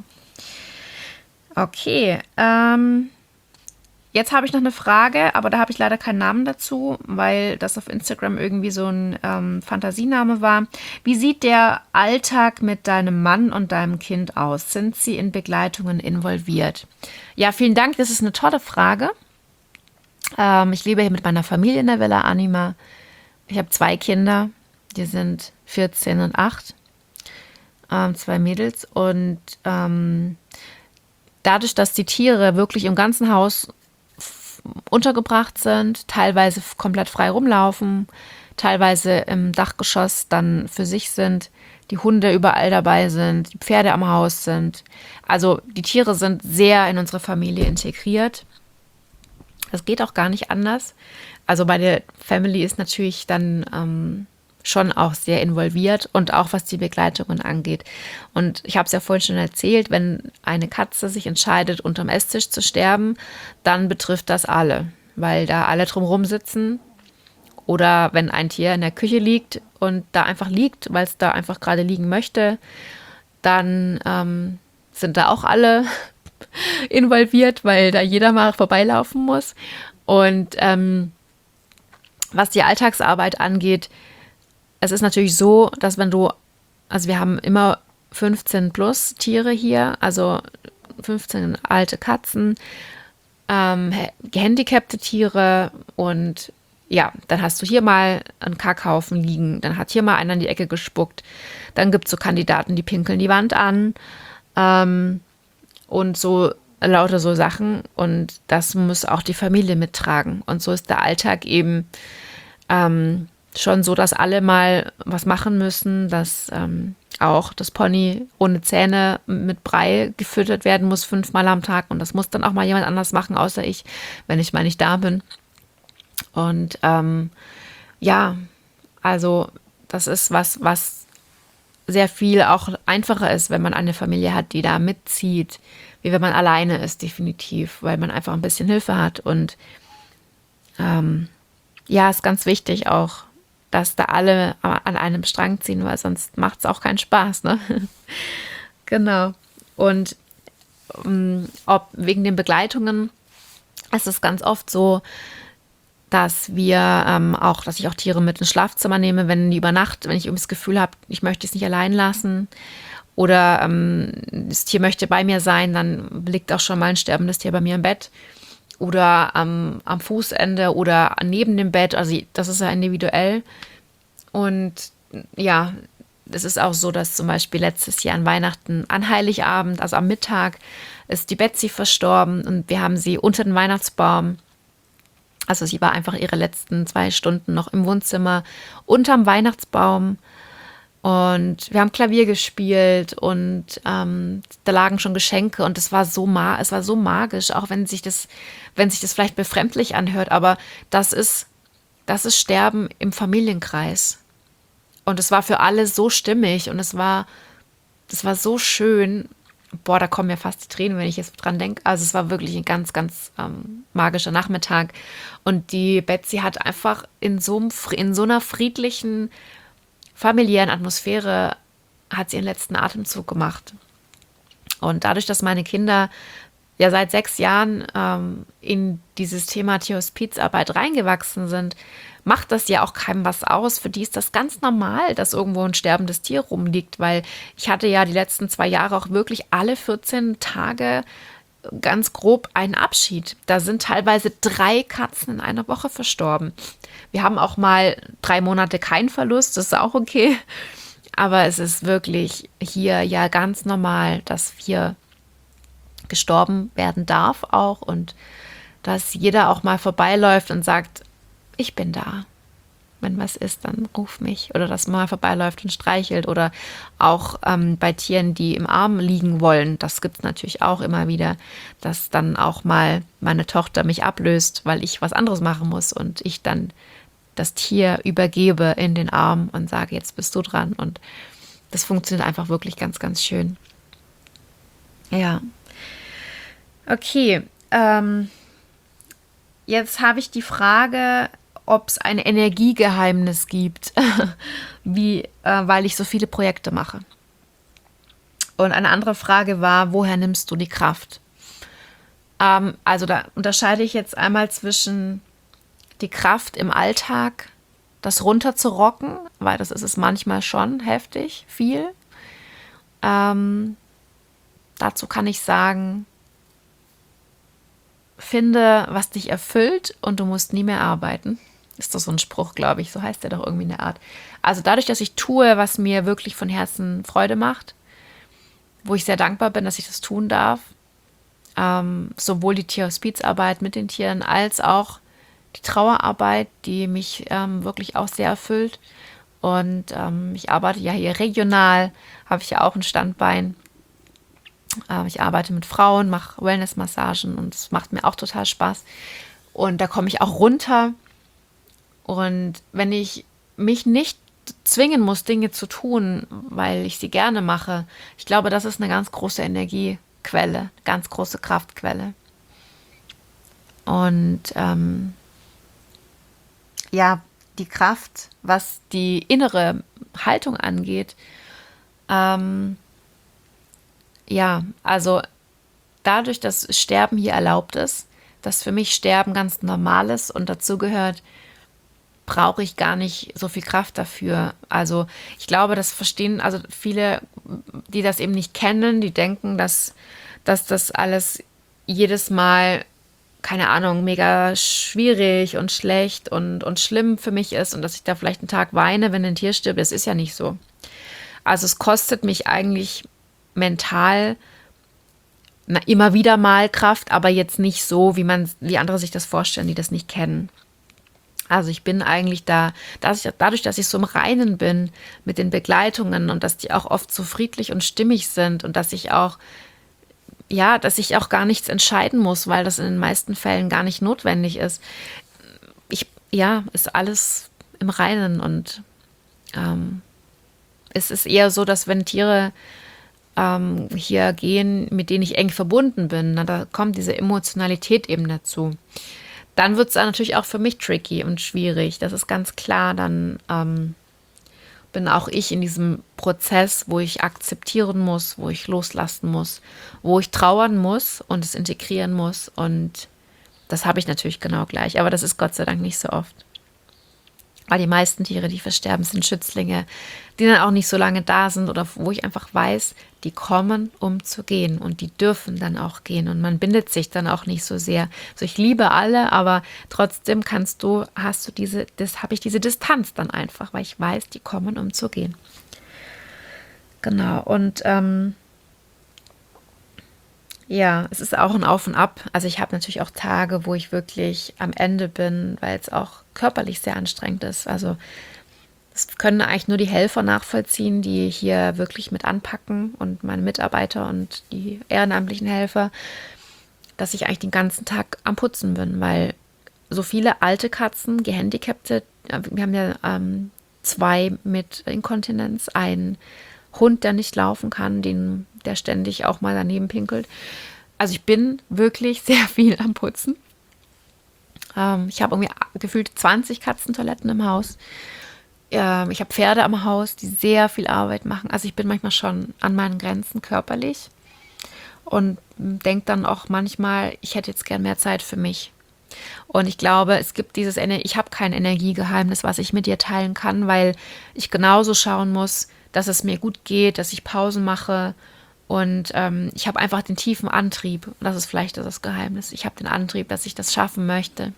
[SPEAKER 1] Okay, ähm, jetzt habe ich noch eine Frage, aber da habe ich leider keinen Namen dazu, weil das auf Instagram irgendwie so ein ähm, Fantasiename war. Wie sieht der Alltag mit deinem Mann und deinem Kind aus? Sind sie in Begleitungen involviert? Ja, vielen Dank, das ist eine tolle Frage. Ähm, ich lebe hier mit meiner Familie in der Villa Anima. Ich habe zwei Kinder, die sind vierzehn und acht. Ähm, zwei Mädels und ähm, dadurch, dass die Tiere wirklich im ganzen Haus f- untergebracht sind, teilweise f- komplett frei rumlaufen, teilweise im Dachgeschoss dann für sich sind, die Hunde überall dabei sind, die Pferde am Haus sind. Also die Tiere sind sehr in unsere Familie integriert. Das geht auch gar nicht anders. Also meine Family ist natürlich dann ähm, schon auch sehr involviert und auch was die Begleitungen angeht. Und ich habe es ja vorhin schon erzählt, wenn eine Katze sich entscheidet, unterm Esstisch zu sterben, dann betrifft das alle, weil da alle drumherum sitzen. Oder wenn ein Tier in der Küche liegt und da einfach liegt, weil es da einfach gerade liegen möchte, dann ähm, sind da auch alle involviert, weil da jeder mal vorbeilaufen muss. Und ähm, was die Alltagsarbeit angeht, es ist natürlich so, dass wenn du, also wir haben immer fünfzehn plus Tiere hier, also fünfzehn alte Katzen, ähm, gehandicapte Tiere und ja, dann hast du hier mal einen Kackhaufen liegen, dann hat hier mal einer in die Ecke gespuckt, dann gibt es so Kandidaten, die pinkeln die Wand an ähm, und so lauter so Sachen und das muss auch die Familie mittragen. Und so ist der Alltag eben ähm, schon so, dass alle mal was machen müssen, dass ähm, auch das Pony ohne Zähne mit Brei gefüttert werden muss, fünfmal am Tag. Und das muss dann auch mal jemand anders machen, außer ich, wenn ich mal nicht da bin. Und ähm, ja, also das ist was, was sehr viel auch einfacher ist, wenn man eine Familie hat, die da mitzieht, wie wenn man alleine ist, definitiv, weil man einfach ein bisschen Hilfe hat. Und ähm, ja, ist ganz wichtig auch, dass da alle an einem Strang ziehen, weil sonst macht es auch keinen Spaß, ne? Genau. Und um, ob wegen den Begleitungen ist es ganz oft so, dass wir ähm, auch, dass ich auch Tiere mit ins Schlafzimmer nehme, wenn die über Nacht, wenn ich irgendwie das Gefühl habe, ich möchte es nicht allein lassen oder ähm, das Tier möchte bei mir sein, dann liegt auch schon mal ein sterbendes Tier bei mir im Bett oder ähm, am Fußende oder neben dem Bett. Also das ist ja individuell. Und ja, es ist auch so, dass zum Beispiel letztes Jahr an Weihnachten, an Heiligabend, also am Mittag, ist die Betsy verstorben und wir haben sie unter den Weihnachtsbaum. Also sie war einfach ihre letzten zwei Stunden noch im Wohnzimmer unterm Weihnachtsbaum und wir haben Klavier gespielt und ähm, da lagen schon Geschenke und es war so ma- es war so magisch, auch wenn sich das, wenn sich das vielleicht befremdlich anhört, aber das ist, das ist Sterben im Familienkreis. Und es war für alle so stimmig und es war, das war so schön. Boah, da kommen mir fast die Tränen, wenn ich jetzt dran denke. Also es war wirklich ein ganz, ganz ähm, magischer Nachmittag. Und die Betsy hat einfach in so, einem, in so einer friedlichen, familiären Atmosphäre hat sie ihren letzten Atemzug gemacht. Und dadurch, dass meine Kinder ja seit sechs Jahren ähm, in dieses Thema Tierhospizarbeit reingewachsen sind, macht das ja auch keinem was aus. Für die ist das ganz normal, dass irgendwo ein sterbendes Tier rumliegt, weil ich hatte ja die letzten zwei Jahre auch wirklich alle vierzehn Tage ganz grob einen Abschied. Da sind teilweise drei Katzen in einer Woche verstorben. Wir haben auch mal drei Monate keinen Verlust, das ist auch okay. Aber es ist wirklich hier ja ganz normal, dass hier gestorben werden darf auch und dass jeder auch mal vorbeiläuft und sagt, ich bin da. Wenn was ist, dann ruf mich. Oder dass man mal vorbeiläuft und streichelt. Oder auch ähm, bei Tieren, die im Arm liegen wollen. Das gibt es natürlich auch immer wieder, dass dann auch mal meine Tochter mich ablöst, weil ich was anderes machen muss. Und ich dann das Tier übergebe in den Arm und sage, jetzt bist du dran. Und das funktioniert einfach wirklich ganz, ganz schön. Ja. Okay. Ähm, jetzt habe ich die Frage, ob es ein Energiegeheimnis gibt, wie, äh, weil ich so viele Projekte mache. Und eine andere Frage war, woher nimmst du die Kraft? Ähm, also da unterscheide ich jetzt einmal zwischen die Kraft im Alltag, das runterzurocken, weil das ist es manchmal schon heftig, viel. Ähm, dazu kann ich sagen, finde, was dich erfüllt und du musst nie mehr arbeiten. Ist doch so ein Spruch, glaube ich, so heißt der doch irgendwie in der Art. Also dadurch, dass ich tue, was mir wirklich von Herzen Freude macht, wo ich sehr dankbar bin, dass ich das tun darf, ähm, sowohl die Tierhospizarbeit mit den Tieren als auch die Trauerarbeit, die mich ähm, wirklich auch sehr erfüllt. Und ähm, ich arbeite ja hier regional, habe ich ja auch ein Standbein. Ähm, ich arbeite mit Frauen, mache Wellness-Massagen und es macht mir auch total Spaß. Und da komme ich auch runter. Und wenn ich mich nicht zwingen muss, Dinge zu tun, weil ich sie gerne mache, ich glaube, das ist eine ganz große Energiequelle, ganz große Kraftquelle. Und ähm, ja, die Kraft, was die innere Haltung angeht, ähm, ja, also dadurch, dass Sterben hier erlaubt ist, dass für mich Sterben ganz normal ist und dazu gehört, brauche ich gar nicht so viel Kraft dafür. Also ich glaube, das verstehen, also viele, die das eben nicht kennen, die denken, dass, dass das alles jedes Mal, keine Ahnung, mega schwierig und schlecht und, und schlimm für mich ist und dass ich da vielleicht einen Tag weine, wenn ein Tier stirbt. Das ist ja nicht so. Also es kostet mich eigentlich mental na, immer wieder mal Kraft, aber jetzt nicht so, wie man, wie andere sich das vorstellen, die das nicht kennen. Also ich bin eigentlich da, dass ich, dadurch, dass ich so im Reinen bin mit den Begleitungen und dass die auch oft so friedlich und stimmig sind und dass ich auch, ja, dass ich auch gar nichts entscheiden muss, weil das in den meisten Fällen gar nicht notwendig ist. Ich, ja, ist alles im Reinen und ähm, es ist eher so, dass wenn Tiere ähm, hier gehen, mit denen ich eng verbunden bin, na, da kommt diese Emotionalität eben dazu. Dann wird es natürlich auch für mich tricky und schwierig. Das ist ganz klar. Dann ähm, bin auch ich in diesem Prozess, wo ich akzeptieren muss, wo ich loslassen muss, wo ich trauern muss und es integrieren muss. Und das habe ich natürlich genau gleich. Aber das ist Gott sei Dank nicht so oft. Weil die meisten Tiere, die versterben, sind Schützlinge, die dann auch nicht so lange da sind oder wo ich einfach weiß, die kommen, um zu gehen und die dürfen dann auch gehen und man bindet sich dann auch nicht so sehr. Also ich liebe alle, aber trotzdem kannst du, hast du diese, das habe ich diese Distanz dann einfach, weil ich weiß, die kommen, um zu gehen. Genau, und ähm, ja, es ist auch ein Auf und Ab. Also ich habe natürlich auch Tage, wo ich wirklich am Ende bin, weil es auch körperlich sehr anstrengend ist. Also das können eigentlich nur die Helfer nachvollziehen, die hier wirklich mit anpacken und meine Mitarbeiter und die ehrenamtlichen Helfer, dass ich eigentlich den ganzen Tag am Putzen bin, weil so viele alte Katzen, Gehandicapte, wir haben ja ähm, zwei mit Inkontinenz, einen Hund, der nicht laufen kann, den, der ständig auch mal daneben pinkelt. Also ich bin wirklich sehr viel am Putzen. Ähm, ich habe irgendwie gefühlt zwanzig Katzentoiletten im Haus. Ähm, ich habe Pferde am Haus, die sehr viel Arbeit machen. Also ich bin manchmal schon an meinen Grenzen körperlich und denke dann auch manchmal, ich hätte jetzt gern mehr Zeit für mich. Und ich glaube, es gibt dieses, ich habe kein Energiegeheimnis, was ich mit dir teilen kann, weil ich genauso schauen muss, dass es mir gut geht, dass ich Pausen mache und ähm, ich habe einfach den tiefen Antrieb. Und das ist vielleicht das Geheimnis. Ich habe den Antrieb, dass ich das schaffen möchte.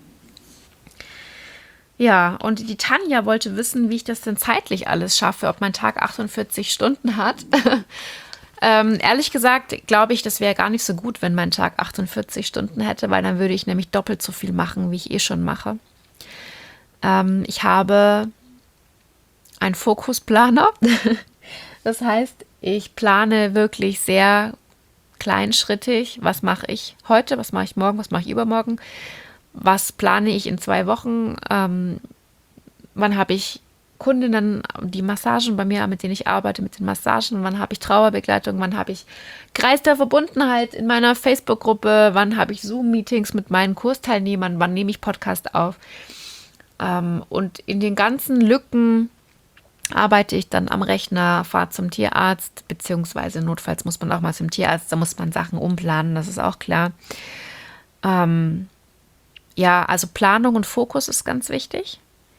[SPEAKER 1] Ja, und die Tanja wollte wissen, wie ich das denn zeitlich alles schaffe, ob mein Tag achtundvierzig Stunden hat. ähm, ehrlich gesagt, glaube ich, das wäre gar nicht so gut, wenn mein Tag achtundvierzig Stunden hätte, weil dann würde ich nämlich doppelt so viel machen, wie ich eh schon mache. Ähm, ich habe einen Fokusplaner. Das heißt, ich plane wirklich sehr kleinschrittig, was mache ich heute, was mache ich morgen, was mache ich übermorgen, was plane ich in zwei Wochen, ähm, wann habe ich Kundinnen, die Massagen bei mir, mit denen ich arbeite, mit den Massagen, wann habe ich Trauerbegleitung, wann habe ich Kreis der Verbundenheit in meiner Facebook-Gruppe, wann habe ich Zoom-Meetings mit meinen Kursteilnehmern, wann nehme ich Podcast auf. Ähm, und in den ganzen Lücken arbeite ich dann am Rechner, fahre zum Tierarzt, beziehungsweise notfalls muss man auch mal zum Tierarzt, da muss man Sachen umplanen, das ist auch klar. Ähm, ja, also Planung und Fokus ist ganz wichtig.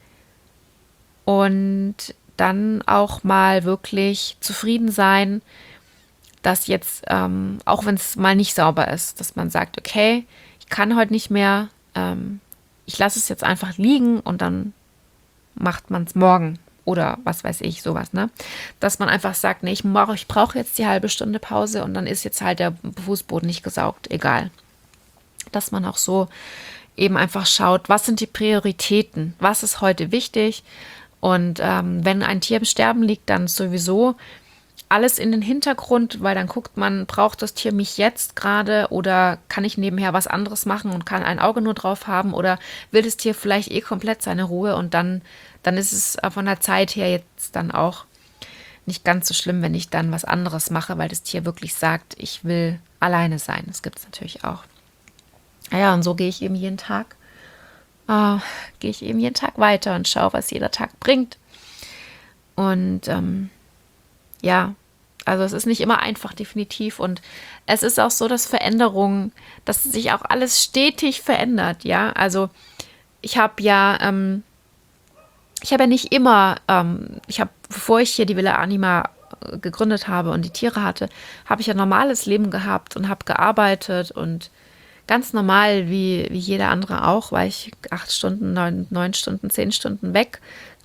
[SPEAKER 1] Und dann auch mal wirklich zufrieden sein, dass jetzt, ähm, auch wenn es mal nicht sauber ist, dass man sagt, okay, ich kann heute nicht mehr, ähm, ich lasse es jetzt einfach liegen und dann macht man es morgen. Oder was weiß ich, sowas, ne? Dass man einfach sagt, nee, ich, mach, ich brauche jetzt die halbe Stunde Pause und dann ist jetzt halt der Fußboden nicht gesaugt, egal. Dass man auch so eben einfach schaut, was sind die Prioritäten, was ist heute wichtig und ähm, wenn ein Tier im Sterben liegt, dann sowieso alles in den Hintergrund, weil dann guckt man, braucht das Tier mich jetzt gerade oder kann ich nebenher was anderes machen und kann ein Auge nur drauf haben oder will das Tier vielleicht eh komplett seine Ruhe und dann, dann ist es von der Zeit her jetzt dann auch nicht ganz so schlimm, wenn ich dann was anderes mache, weil das Tier wirklich sagt, ich will alleine sein. Das gibt es natürlich auch. Ja, und so gehe ich eben jeden Tag, äh, gehe ich eben jeden Tag weiter und schaue, was jeder Tag bringt. Und ähm, ja, also es ist nicht immer einfach, definitiv. Und es ist auch so, dass Veränderungen, dass sich auch alles stetig verändert, ja. Also ich habe ja, ähm, ich habe ja nicht immer, ähm, ich habe, bevor ich hier die Villa Anima gegründet habe und die Tiere hatte, habe ich ein normales Leben gehabt und habe gearbeitet und ganz normal, wie, wie jeder andere auch, war ich acht Stunden, neun, neun Stunden, zehn Stunden weg.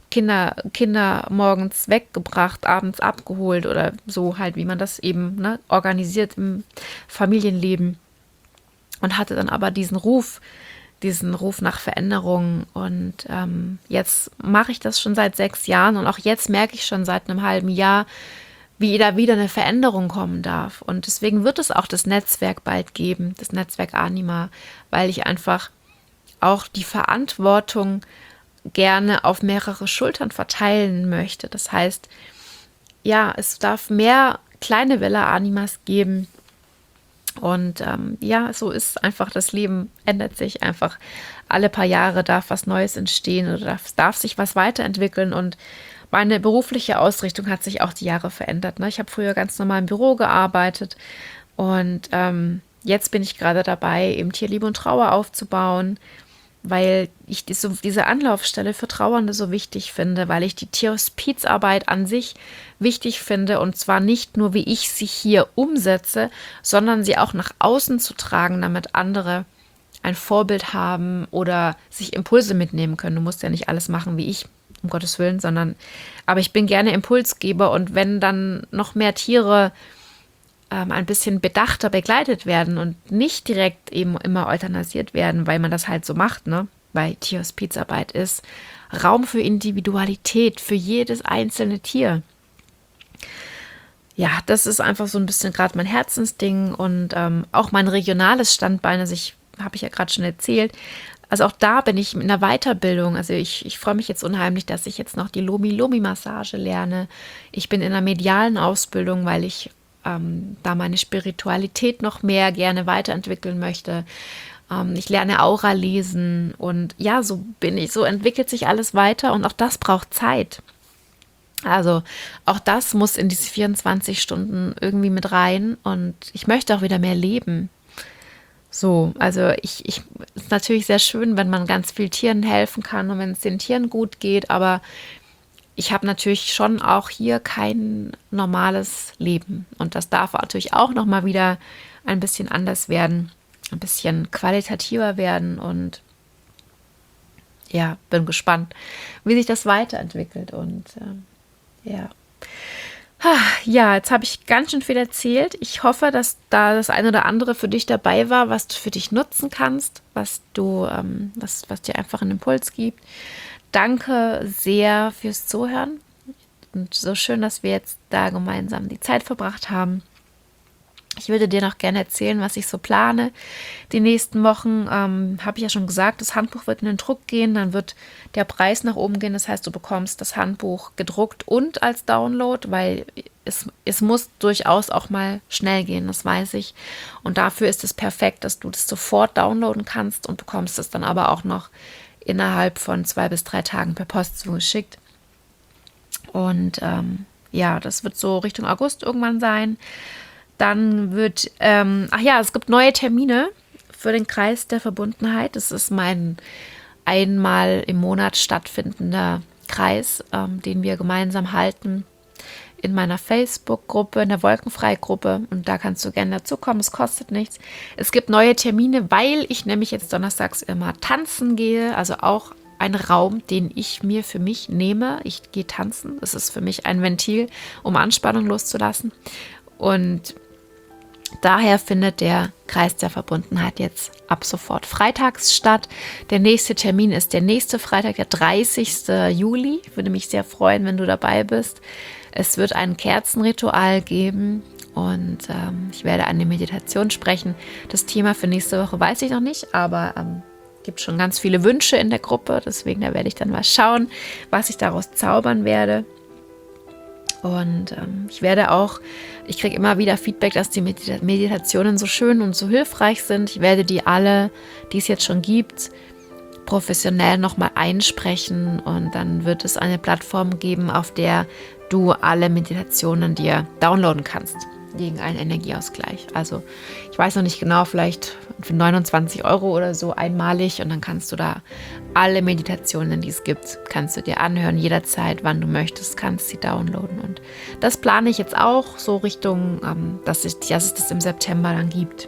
[SPEAKER 1] Kinder, Kinder morgens weggebracht, abends abgeholt oder so halt, wie man das eben ne, organisiert im Familienleben. Und hatte dann aber diesen Ruf, diesen Ruf nach Veränderung. Und ähm, jetzt mache ich das schon seit sechs Jahren und auch jetzt merke ich schon seit einem halben Jahr, wie da wieder eine Veränderung kommen darf. Und deswegen wird es auch das Netzwerk bald geben, das Netzwerk Anima, weil ich einfach auch die Verantwortung gerne auf mehrere Schultern verteilen möchte. Das heißt, ja, es darf mehr kleine Villa Animas geben. Und ähm, ja, so ist einfach das Leben, ändert sich einfach. Alle paar Jahre darf was Neues entstehen oder darf, darf sich was weiterentwickeln. Und meine berufliche Ausrichtung hat sich auch die Jahre verändert. Ne? Ich habe früher ganz normal im Büro gearbeitet und ähm, jetzt bin ich gerade dabei, eben Tierliebe und Trauer aufzubauen, weil ich diese, diese Anlaufstelle für Trauernde so wichtig finde, weil ich die Tierhospizarbeit an sich wichtig finde und zwar nicht nur, wie ich sie hier umsetze, sondern sie auch nach außen zu tragen, damit andere ein Vorbild haben oder sich Impulse mitnehmen können. Du musst ja nicht alles machen wie ich, um Gottes Willen, sondern, aber ich bin gerne Impulsgeber und wenn dann noch mehr Tiere ähm, ein bisschen bedachter begleitet werden und nicht direkt eben immer euthanasiert werden, weil man das halt so macht, ne? Weil Tierhospizarbeit ist Raum für Individualität, für jedes einzelne Tier. Ja, das ist einfach so ein bisschen gerade mein Herzensding und ähm, auch mein regionales Standbein, also ich habe ich ja gerade schon erzählt. Also auch da bin ich in der Weiterbildung. Also ich, ich freue mich jetzt unheimlich, dass ich jetzt noch die Lomi-Lomi-Massage lerne. Ich bin in einer medialen Ausbildung, weil ich ähm, da meine Spiritualität noch mehr gerne weiterentwickeln möchte. Ähm, ich lerne Aura lesen und ja, so bin ich, so entwickelt sich alles weiter und auch das braucht Zeit. Also auch das muss in diese vierundzwanzig Stunden irgendwie mit rein und ich möchte auch wieder mehr leben. So, also ich, ich, es ist natürlich sehr schön, wenn man ganz vielen Tieren helfen kann und wenn es den Tieren gut geht, aber ich habe natürlich schon auch hier kein normales Leben und das darf natürlich auch nochmal wieder ein bisschen anders werden, ein bisschen qualitativer werden und ja, bin gespannt, wie sich das weiterentwickelt und äh, ja. Ja, jetzt habe ich ganz schön viel erzählt. Ich hoffe, dass da das eine oder andere für dich dabei war, was du für dich nutzen kannst, was du, ähm, was, was dir einfach einen Impuls gibt. Danke sehr fürs Zuhören und so schön, dass wir jetzt da gemeinsam die Zeit verbracht haben. Ich würde dir noch gerne erzählen, was ich so plane. Die nächsten Wochen ähm, habe ich ja schon gesagt, das Handbuch wird in den Druck gehen, dann wird der Preis nach oben gehen. Das heißt, du bekommst das Handbuch gedruckt und als Download, weil es, es muss durchaus auch mal schnell gehen, das weiß ich. Und dafür ist es perfekt, dass du das sofort downloaden kannst und bekommst es dann aber auch noch innerhalb von zwei bis drei Tagen per Post zugeschickt. Und ähm, ja, das wird so Richtung August irgendwann sein. Dann wird, ähm, ach ja, es gibt neue Termine für den Kreis der Verbundenheit. Das ist mein einmal im Monat stattfindender Kreis, ähm, den wir gemeinsam halten in meiner Facebook-Gruppe, in der Wolkenfrei-Gruppe. Und da kannst du gerne dazukommen, es kostet nichts. Es gibt neue Termine, weil ich nämlich jetzt donnerstags immer tanzen gehe, also auch ein Raum, den ich mir für mich nehme. Ich gehe tanzen, das ist für mich ein Ventil, um Anspannung loszulassen. Und daher findet der Kreis der Verbundenheit jetzt ab sofort freitags statt. Der nächste Termin ist der nächste Freitag, der dreißigsten Juli. Ich würde mich sehr freuen, wenn du dabei bist. Es wird ein Kerzenritual geben und ähm, ich werde eine Meditation sprechen. Das Thema für nächste Woche weiß ich noch nicht, aber es ähm, gibt schon ganz viele Wünsche in der Gruppe. Deswegen da werde ich dann mal schauen, was ich daraus zaubern werde. Und ähm, ich werde auch, ich kriege immer wieder Feedback, dass die Medita- Meditationen so schön und so hilfreich sind. Ich werde die alle, die es jetzt schon gibt, professionell nochmal einsprechen und dann wird es eine Plattform geben, auf der du alle Meditationen dir downloaden kannst gegen einen Energieausgleich. Also ich weiß noch nicht genau, vielleicht für neunundzwanzig Euro oder so einmalig und dann kannst du da alle Meditationen, die es gibt, kannst du dir anhören, jederzeit, wann du möchtest, kannst sie downloaden und das plane ich jetzt auch so Richtung, ähm, dass, ich, dass es das im September dann gibt.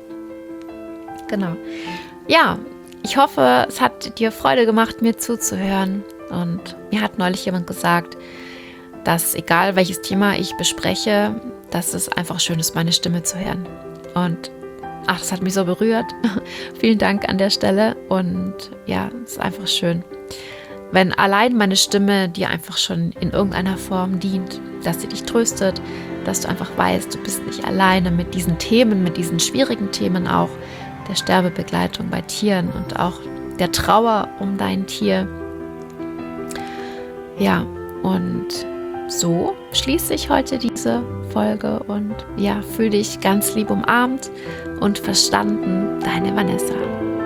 [SPEAKER 1] Genau. Ja, ich hoffe, es hat dir Freude gemacht, mir zuzuhören Und mir hat neulich jemand gesagt, dass egal welches Thema ich bespreche, dass es einfach schön ist, meine Stimme zu hören. Und ach, das hat mich so berührt. Vielen Dank an der Stelle. Und ja, es ist einfach schön, wenn allein meine Stimme dir einfach schon in irgendeiner Form dient, dass sie dich tröstet, dass du einfach weißt, du bist nicht alleine mit diesen Themen, mit diesen schwierigen Themen auch der Sterbebegleitung bei Tieren und auch der Trauer um dein Tier. Ja, und so schließe ich heute diese Folge und ja, fühl dich ganz lieb umarmt und verstanden, deine Vanessa.